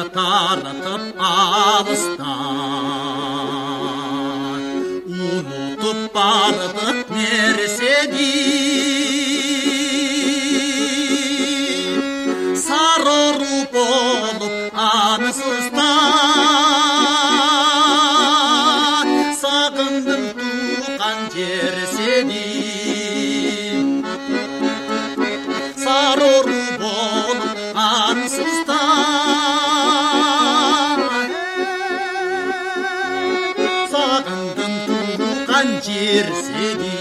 тартып алыста, ұмытып бардық нәрседи. Сары ру болып аңсызда, сағындым туған жерседи. Сары ру болып аңсызда, сағындым туған жерседи.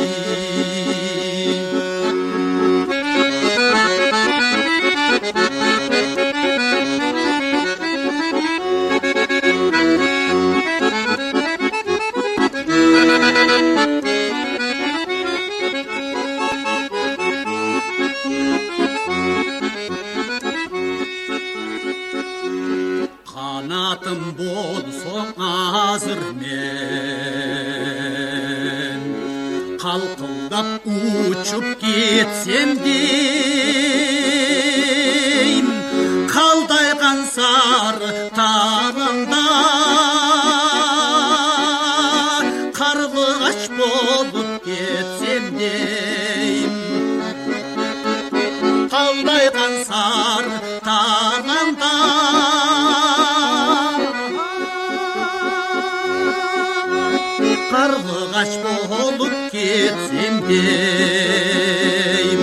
Қанатым болсоң азыр мен, қалқылдап ұшып кетсем дейм, қалдайған сары таңыңда, қарлығаш болып кетсем дейм. Қалдайған сары таңыңда, қарлығаш болып кетсем дейм.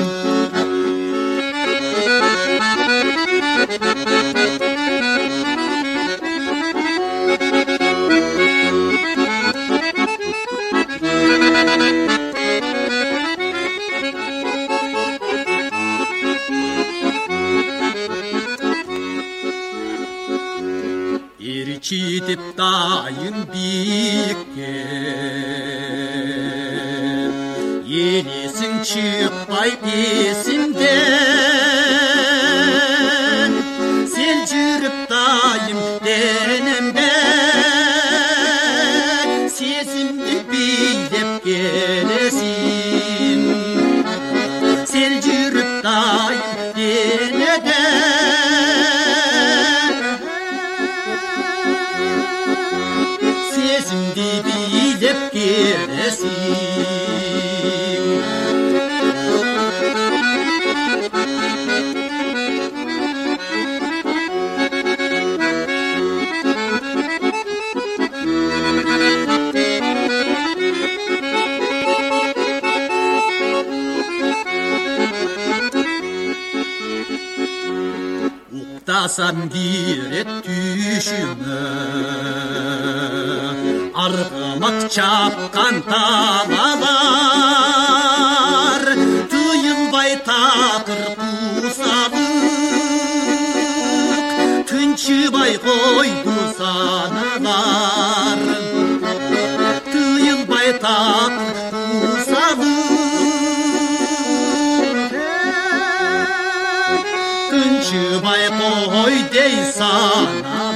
Ерчитіп дайын биікке, елесің шықпай есімден, сен жүріп дайым денемде, сезімді билеп келесің. Сен жүріп дайым денеде, сезімді билеп келесің. Уқтасам кирет түйшімі, арғымақ чапқан талалар, тыйылбай тақыр қусалық, түншібай қойды саналар. Тыйылбай тақыр қусалық, түншібай қой дей саналар.